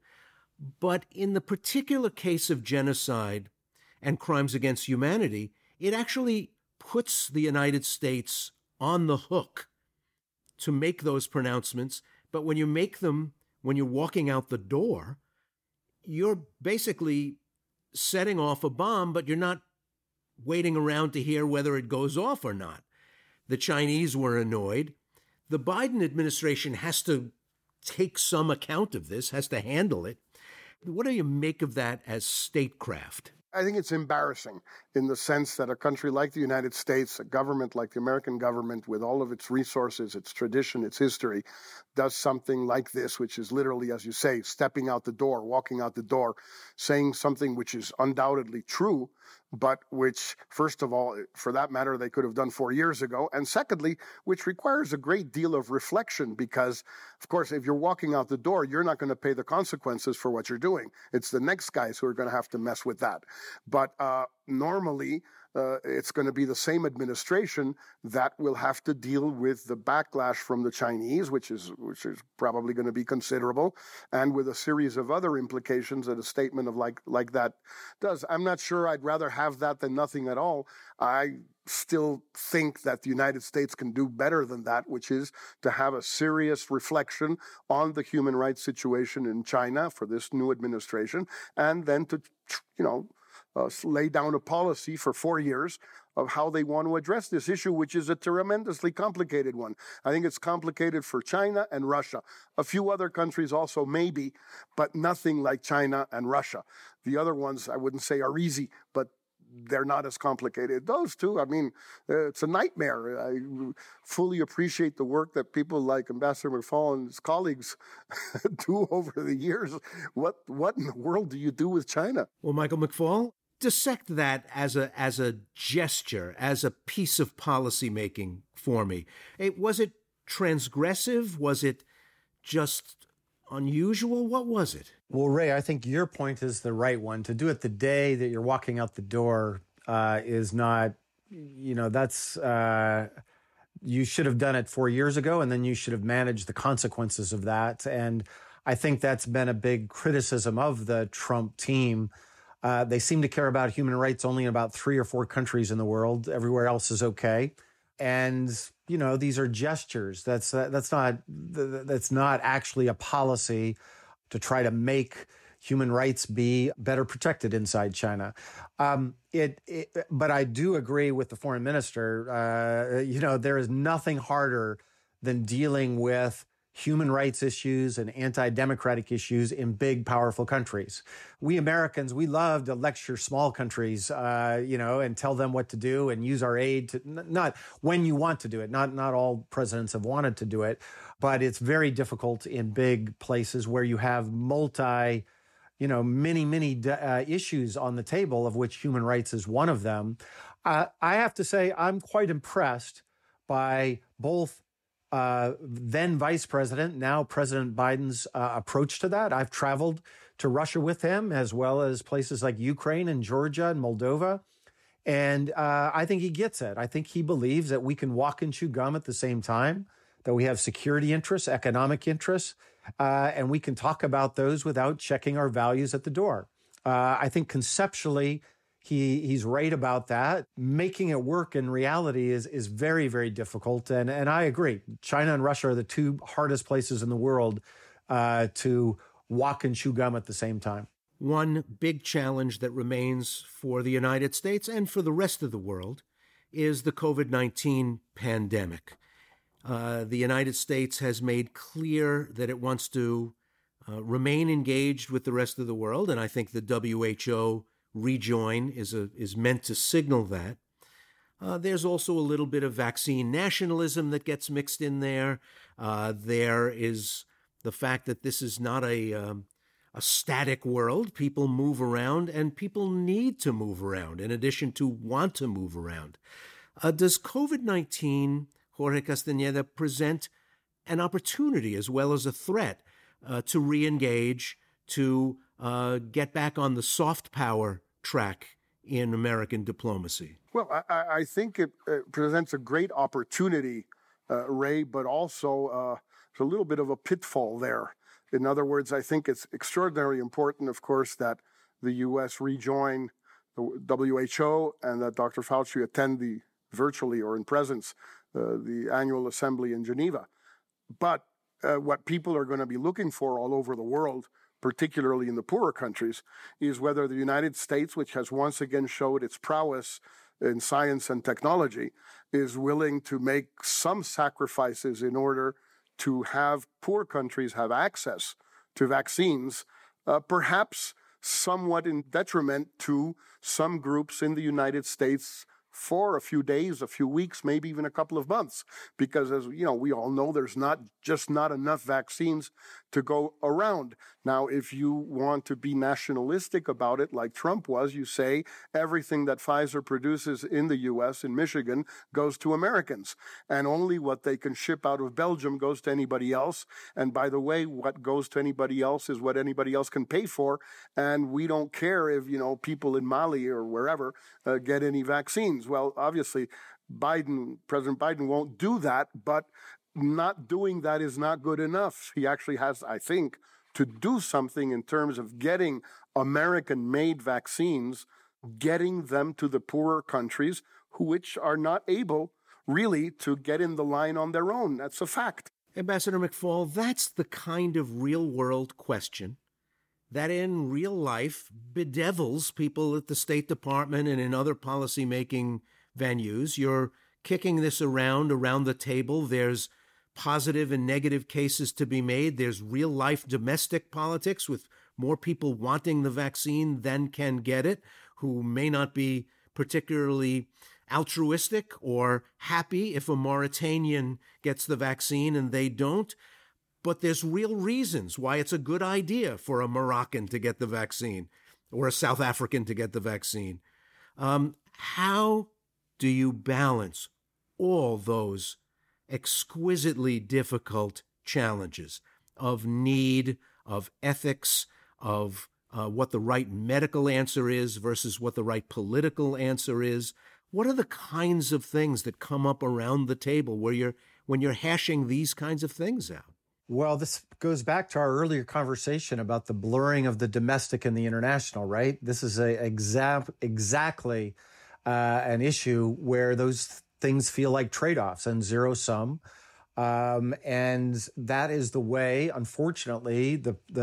But in the particular case of genocide and crimes against humanity, it actually puts the United States on the hook to make those pronouncements. But when you make them, when you're walking out the door, you're basically setting off a bomb, but you're not waiting around to hear whether it goes off or not. The Chinese were annoyed. The Biden administration has to take some account of this, has to handle it. What do you make of that as statecraft? I think it's embarrassing in the sense that a country like the United States, a government like the American government, with all of its resources, its tradition, its history, does something like this, which is literally, as you say, stepping out the door, walking out the door, saying something which is undoubtedly true, but which, first of all, for that matter, they could have done four years ago. And secondly, which requires a great deal of reflection because, of course, if you're walking out the door, you're not going to pay the consequences for what you're doing. It's the next guys who are going to have to mess with that. But uh, normally, uh, it's going to be the same administration that will have to deal with the backlash from the Chinese, which is which is probably going to be considerable, and with a series of other implications that a statement of like like that does. I'm not sure I'd rather have that than nothing at all. I still think that the United States can do better than that, which is to have a serious reflection on the human rights situation in China for this new administration, and then to, you know, Uh, lay down a policy for four years of how they want to address this issue, which is a tremendously complicated one. I think it's complicated for China and Russia. A few other countries also maybe, but nothing like China and Russia. The other ones, I wouldn't say are easy, but they're not as complicated. Those two, I mean, uh, it's a nightmare. I fully appreciate the work that people like Ambassador McFaul and his colleagues do over the years. What what in the world do you do with China? Well, Michael McFaul, dissect that as a as a gesture, as a piece of policy making for me. It, was it transgressive? Was it just unusual? What was it? Well, Ray, I think your point is the right one. To do it the day that you're walking out the door uh, is not, you know, that's, uh, you should have done it four years ago, and then you should have managed the consequences of that. And I think that's been a big criticism of the Trump team. Uh, they seem to care about human rights only in about three or four countries in the world. Everywhere else is okay. And, you know, these are gestures. That's uh, that's not that's not actually a policy to try to make human rights be better protected inside China. Um, it, it, but I do agree with the foreign minister. Uh, you know, there is nothing harder than dealing with human rights issues and anti-democratic issues in big, powerful countries. We Americans, we love to lecture small countries, uh, you know, and tell them what to do and use our aid to, not when you want to do it. Not, not all presidents have wanted to do it, but it's very difficult in big places where you have multi, you know, many, many uh, issues on the table, of which human rights is one of them. Uh, I have to say, I'm quite impressed by both Uh, then Vice President, now President Biden's uh, approach to that. I've traveled to Russia with him, as well as places like Ukraine and Georgia and Moldova. And uh, I think he gets it. I think he believes that we can walk and chew gum at the same time, that we have security interests, economic interests, uh, and we can talk about those without checking our values at the door. Uh, I think conceptually, He he's right about that. Making it work in reality is is very, very difficult. And and I agree. China and Russia are the two hardest places in the world uh, to walk and chew gum at the same time. One big challenge that remains for the United States and for the rest of the world is the COVID nineteen pandemic. Uh, the United States has made clear that it wants to uh, remain engaged with the rest of the world, and I think the W H O rejoin is a is meant to signal that. Uh, there's also a little bit of vaccine nationalism that gets mixed in there. Uh, there is the fact that this is not a um, a static world. People move around, and people need to move around in addition to want to move around. Uh, does COVID nineteen, Jorge Castañeda, present an opportunity as well as a threat uh, to re-engage, to uh, get back on the soft power track in American diplomacy? Well, I, I think it, it presents a great opportunity, uh, Ray, but also uh, there's a little bit of a pitfall there. In other words, I think it's extraordinarily important, of course, that the U S rejoin the W H O and that Doctor Fauci attend the virtually or in presence uh, the annual assembly in Geneva. But uh, what people are going to be looking for all over the world, particularly in the poorer countries, is whether the United States, which has once again showed its prowess in science and technology, is willing to make some sacrifices in order to have poor countries have access to vaccines, uh, perhaps somewhat in detriment to some groups in the United States for a few days, a few weeks, maybe even a couple of months. Because, as you know, we all know there's not just not enough vaccines to go around. Now, if you want to be nationalistic about it, like Trump was, you say everything that Pfizer produces in the U S, in Michigan, goes to Americans. And only what they can ship out of Belgium goes to anybody else. And by the way, what goes to anybody else is what anybody else can pay for. And we don't care if, you know, people in Mali or wherever uh, get any vaccines. Well, obviously, Biden, President Biden won't do that, but not doing that is not good enough. He actually has, I think, to do something in terms of getting American-made vaccines, getting them to the poorer countries, which are not able really to get in the line on their own. That's a fact. Ambassador McFaul, that's the kind of real-world question that in real life bedevils people at the State Department and in other policymaking venues. You're kicking this around, around the table. There's positive and negative cases to be made. There's real-life domestic politics with more people wanting the vaccine than can get it, who may not be particularly altruistic or happy if a Mauritanian gets the vaccine and they don't. But there's real reasons why it's a good idea for a Moroccan to get the vaccine or a South African to get the vaccine. Um, how do you balance all those exquisitely difficult challenges of need, of ethics, of uh, what the right medical answer is versus what the right political answer is? What are the kinds of things that come up around the table where you're when you're hashing these kinds of things out? Well, this goes back to our earlier conversation about the blurring of the domestic and the international, right? This is a exa- exactly uh, an issue where those things feel like trade-offs and zero sum. Um, and that is the way, unfortunately, the, the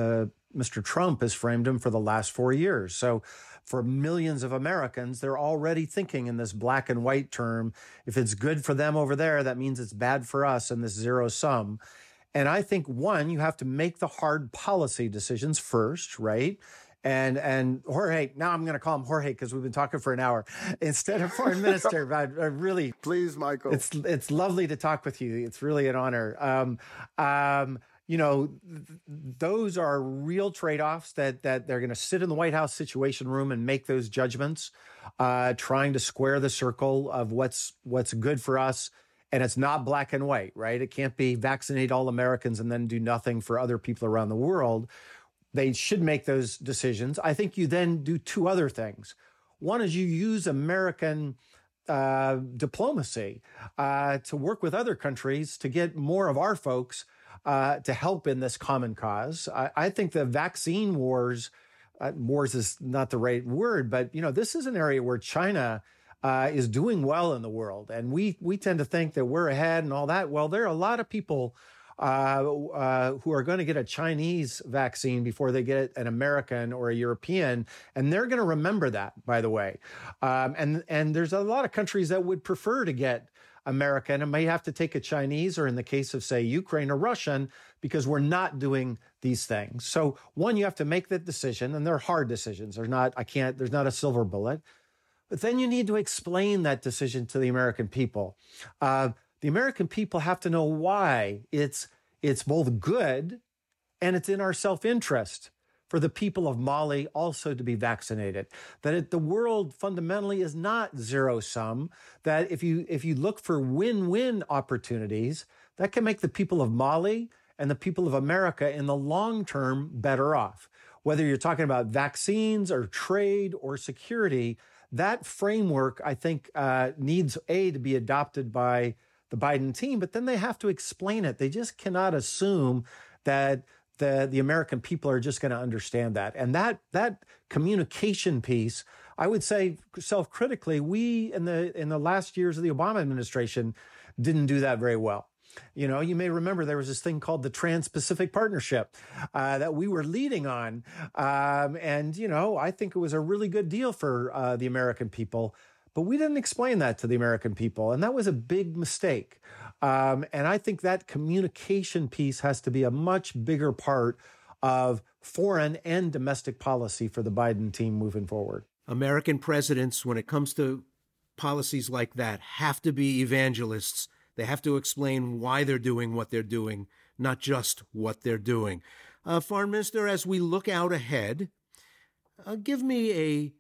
Mister Trump has framed them for the last four years. So for millions of Americans, they're already thinking in this black and white term. If it's good for them over there, that means it's bad for us in this zero sum. And I think, one, you have to make the hard policy decisions first, right? And and Jorge, now I'm going to call him Jorge because we've been talking for an hour instead of foreign minister. But I really, please, Michael, it's it's lovely to talk with you. It's really an honor. Um, um, you know, th- those are real trade-offs that that they're going to sit in the White House Situation Room and make those judgments, uh, trying to square the circle of what's what's good for us. And it's not black and white, right? It can't be vaccinate all Americans and then do nothing for other people around the world. They should make those decisions. I think you then do two other things. One is you use American uh, diplomacy uh, to work with other countries to get more of our folks uh, to help in this common cause. I, I think the vaccine wars, uh, wars is not the right word, but you know, this is an area where China uh, is doing well in the world. And we we tend to think that we're ahead and all that. Well, there are a lot of people Uh, uh, who are going to get a Chinese vaccine before they get an American or a European. And they're going to remember that, by the way. Um, and, and there's a lot of countries that would prefer to get American and may have to take a Chinese or in the case of, say, Ukraine or Russian, because we're not doing these things. So one, you have to make that decision, and they're hard decisions. There's not, I can't, there's not a silver bullet. But then you need to explain that decision to the American people. Uh, The American people have to know why it's it's both good and it's in our self-interest for the people of Mali also to be vaccinated. That it, the world fundamentally is not zero-sum, that if you if you look for win-win opportunities, that can make the people of Mali and the people of America in the long term better off. Whether you're talking about vaccines or trade or security, that framework, I think, uh, needs, A, to be adopted by the Biden team, but then they have to explain it. They just cannot assume that the, the American people are just going to understand that. And that that communication piece, I would say self-critically, we in the in the last years of the Obama administration didn't do that very well. You know, you may remember there was this thing called the Trans-Pacific Partnership uh, that we were leading on. Um, and, you know, I think it was a really good deal for uh, the American people. But we didn't explain that to the American people, and that was a big mistake. Um, and I think that communication piece has to be a much bigger part of foreign and domestic policy for the Biden team moving forward. American presidents, when it comes to policies like that, have to be evangelists. They have to explain why they're doing what they're doing, not just what they're doing. Uh, Foreign Minister, as we look out ahead, uh, give me a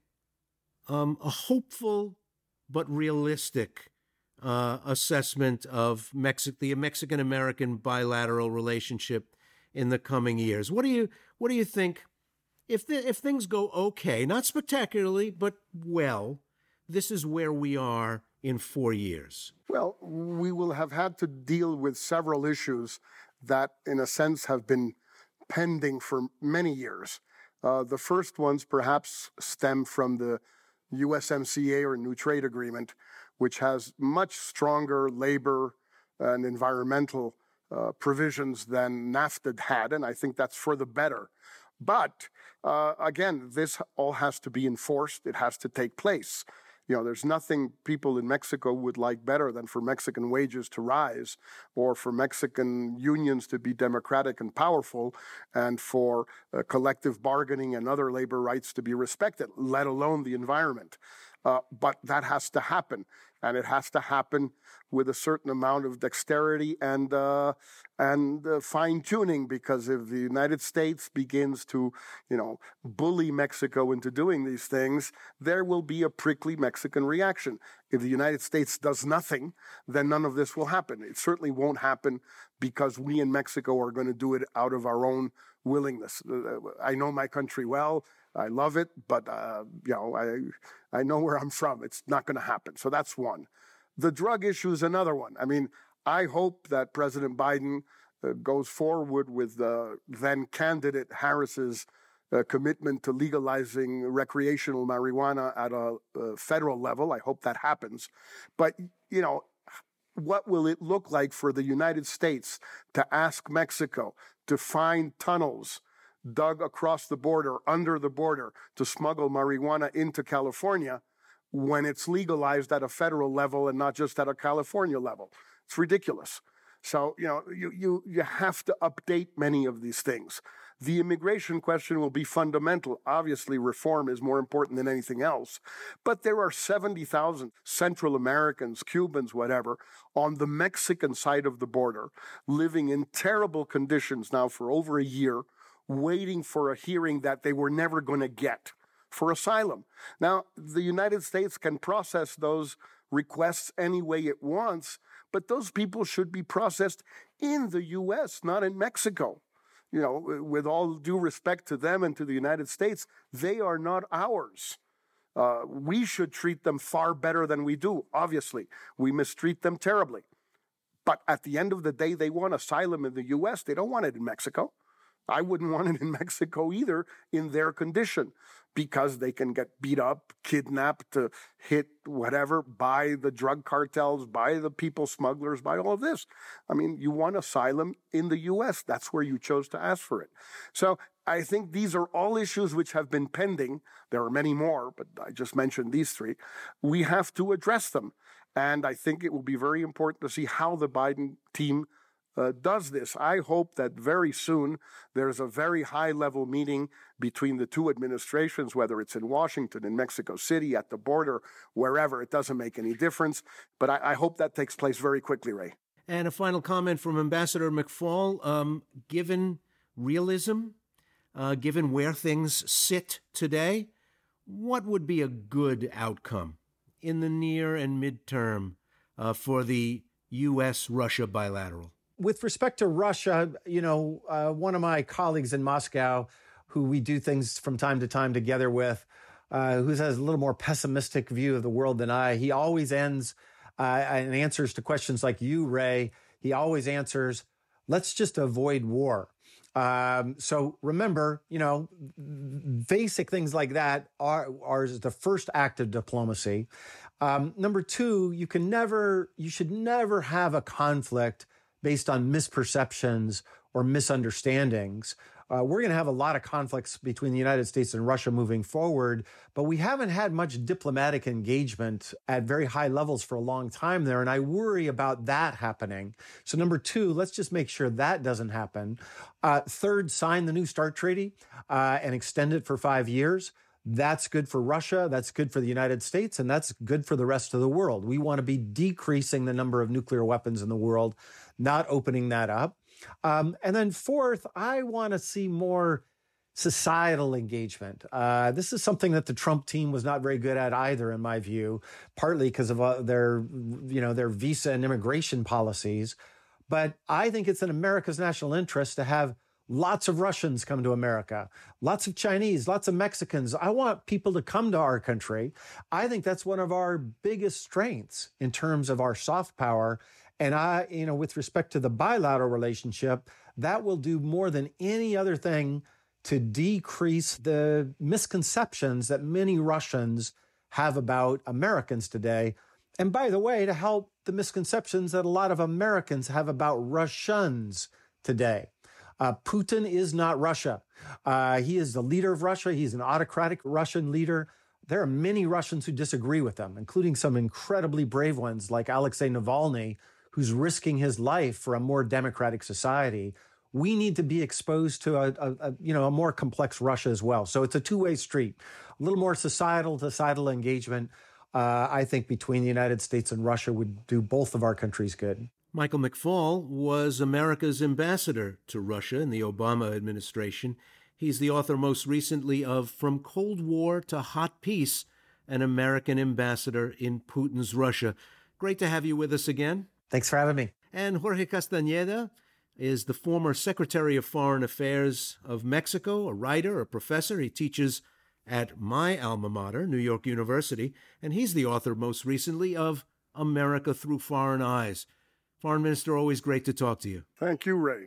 um, a hopeful but realistic uh, assessment of Mexi- the Mexican-American bilateral relationship in the coming years. What do you what do you think if the, if things go okay, not spectacularly, but well? This is where we are in four years. Well, we will have had to deal with several issues that, in a sense, have been pending for many years. Uh, the first ones perhaps stem from the U S M C A or New Trade Agreement, which has much stronger labor and environmental uh, provisions than NAFTA had, and I think that's for the better. But uh, again, this all has to be enforced. It has to take place. You know, there's nothing people in Mexico would like better than for Mexican wages to rise, or for Mexican unions to be democratic and powerful, and for uh, collective bargaining and other labor rights to be respected, let alone the environment. Uh, but that has to happen, and it has to happen with a certain amount of dexterity and uh, and uh, fine-tuning, because if the United States begins to, you know, bully Mexico into doing these things, there will be a prickly Mexican reaction. If the United States does nothing, then none of this will happen. It certainly won't happen because we in Mexico are going to do it out of our own willingness. I know my country well. I love it, but, uh, you know, I, I know where I'm from. It's not going to happen. So that's one. The drug issue is another one. I mean, I hope that President Biden uh, goes forward with uh, then candidate Harris's uh, commitment to legalizing recreational marijuana at a, a federal level. I hope that happens. But, you know, what will it look like for the United States to ask Mexico to find tunnels dug across the border, under the border, to smuggle marijuana into California when it's legalized at a federal level and not just at a California level. It's ridiculous. So, you know, you, you, you have to update many of these things. The immigration question will be fundamental. Obviously, reform is more important than anything else. But there are seventy thousand Central Americans, Cubans, whatever, on the Mexican side of the border, living in terrible conditions now for over a year, waiting for a hearing that they were never going to get for asylum. Now, the United States can process those requests any way it wants, but those people should be processed in the U S, not in Mexico. You know, with all due respect to them and to the United States, they are not ours. Uh, we should treat them far better than we do, obviously. We mistreat them terribly. But at the end of the day, they want asylum in the U S. They don't want it in Mexico. I wouldn't want it in Mexico either in their condition, because they can get beat up, kidnapped, uh, hit, whatever, by the drug cartels, by the people smugglers, by all of this. I mean, you want asylum in the U S. That's where you chose to ask for it. So I think these are all issues which have been pending. There are many more, but I just mentioned these three. We have to address them. And I think it will be very important to see how the Biden team Uh, does this. I hope that very soon there's a very high-level meeting between the two administrations, whether it's in Washington, in Mexico City, at the border, wherever. It doesn't make any difference. But I, I hope that takes place very quickly, Ray. And a final comment from Ambassador McFaul. Um, given realism, uh, given where things sit today, what would be a good outcome in the near and midterm uh, for the U S Russia bilateral? With respect to Russia, you know, uh, one of my colleagues in Moscow, who we do things from time to time together with, uh, who has a little more pessimistic view of the world than I, he always ends uh, and answers to questions like you, Ray. He always answers, let's just avoid war. Um, so remember, you know, basic things like that are, are the first act of diplomacy. Um, number two, you can never, you should never have a conflict based on misperceptions or misunderstandings. Uh, we're going to have a lot of conflicts between the United States and Russia moving forward, but we haven't had much diplomatic engagement at very high levels for a long time there, and I worry about that happening. So number two, let's just make sure that doesn't happen. Uh, third, sign the New START treaty uh, and extend it for five years. That's good for Russia, that's good for the United States, and that's good for the rest of the world. We want to be decreasing the number of nuclear weapons in the world, not opening that up. Um, and then fourth, I want to see more societal engagement. Uh, this is something that the Trump team was not very good at either, in my view, partly because of uh, their, you know, their visa and immigration policies. But I think it's in America's national interest to have lots of Russians come to America, lots of Chinese, lots of Mexicans. I want people to come to our country. I think that's one of our biggest strengths in terms of our soft power. And I, you know, with respect to the bilateral relationship, that will do more than any other thing to decrease the misconceptions that many Russians have about Americans today. And by the way, to help the misconceptions that a lot of Americans have about Russians today. Uh, Putin is not Russia. Uh, he is the leader of Russia. He's an autocratic Russian leader. There are many Russians who disagree with him, including some incredibly brave ones like Alexei Navalny, who's risking his life for a more democratic society. We need to be exposed to a, a, a you know a more complex Russia as well. So it's a two-way street. A little more societal societal engagement, uh, I think, between the United States and Russia would do both of our countries good. Michael McFaul was America's ambassador to Russia in the Obama administration. He's the author most recently of From Cold War to Hot Peace, an American ambassador in Putin's Russia. Great to have you with us again. Thanks for having me. And Jorge Castañeda is the former Secretary of Foreign Affairs of Mexico, a writer, a professor. He teaches at my alma mater, New York University, and he's the author most recently of America Through Foreign Eyes. Foreign Minister, always great to talk to you. Thank you, Ray.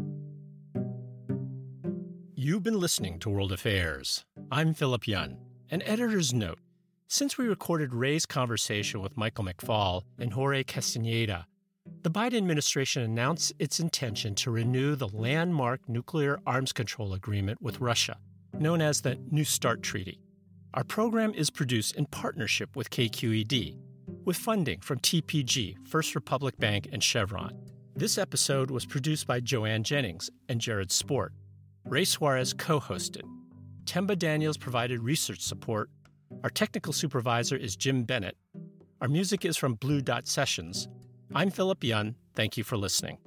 You've been listening to World Affairs. I'm Philip Yun. An editor's note. Since we recorded Ray's conversation with Michael McFaul and Jorge Castañeda, The Biden administration announced its intention to renew the landmark nuclear arms control agreement with Russia, known as the New START Treaty. Our program is produced in partnership with K Q E D, with funding from T P G, First Republic Bank, and Chevron. This episode was produced by Joanne Jennings and Jared Sport. Ray Suarez co-hosted. Temba Daniels provided research support. Our technical supervisor is Jim Bennett. Our music is from Blue Dot Sessions. I'm Philip Yun. Thank you for listening.